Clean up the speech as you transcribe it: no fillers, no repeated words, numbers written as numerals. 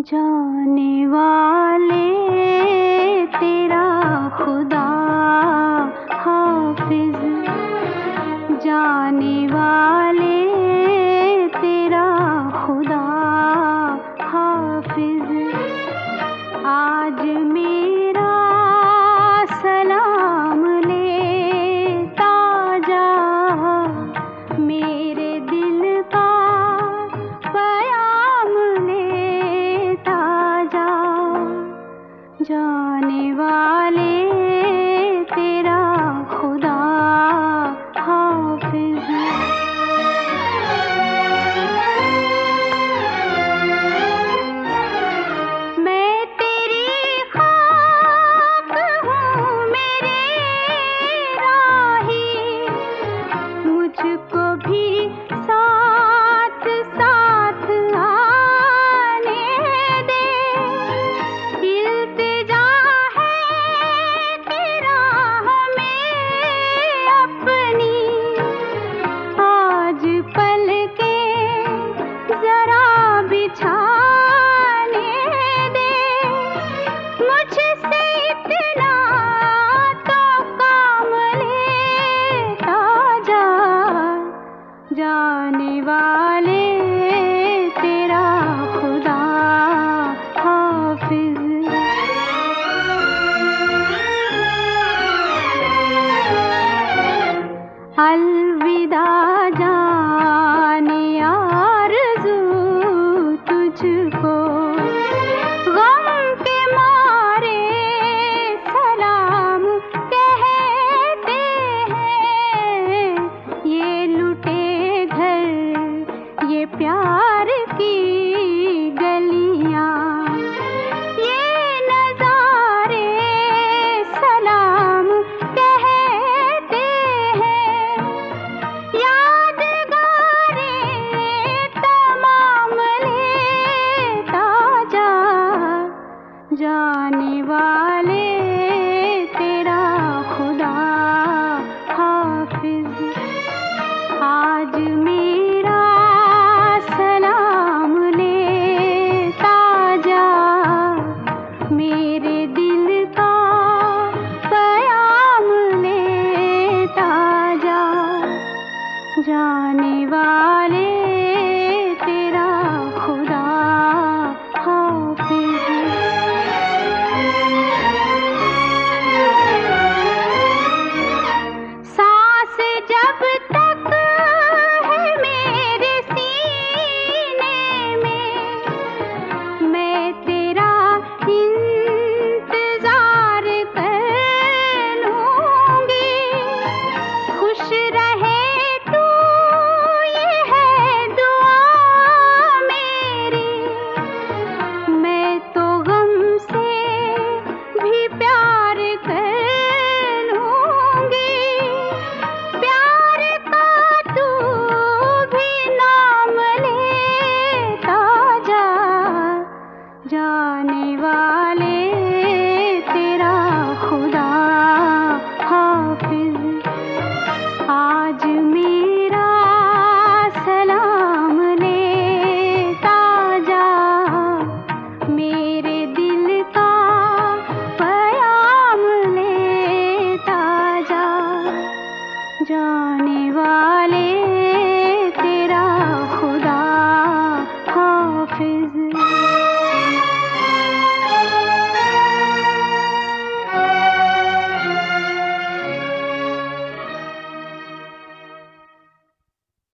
जाने वाले तेरा खुदा हाफिज, जाने वाले तेरा खुदा हाफिज। आज मेरा सलाम लेता जा, मेरे दिल का प्याम लेता जा। जाने वाले तेरा खुदा हाफिज। मैं तेरी खाक हूँ मेरे राही, मुझको भी साथ साथ आने दे। इल्तिजा है तेरा हमें अपनी, आज पल के जरा बिछाने दे। मुझसे इतना तो काम लेता जा, जाने वाले तेरा खुदा हाफिज। अलविदा जाने आरज़ू तुझको, गम के मारे सलाम कहते हैं। ये लुटे घर ये प्यार की गलियां, ये नज़ारे सलाम कहते हैं। यादगारे तमाम लेता जा, जाने वाले तेरा खुदा हाफिज। आज मेरा सलाम लेता जा, मेरे दिल का प्याम लेता जा। जाने वाले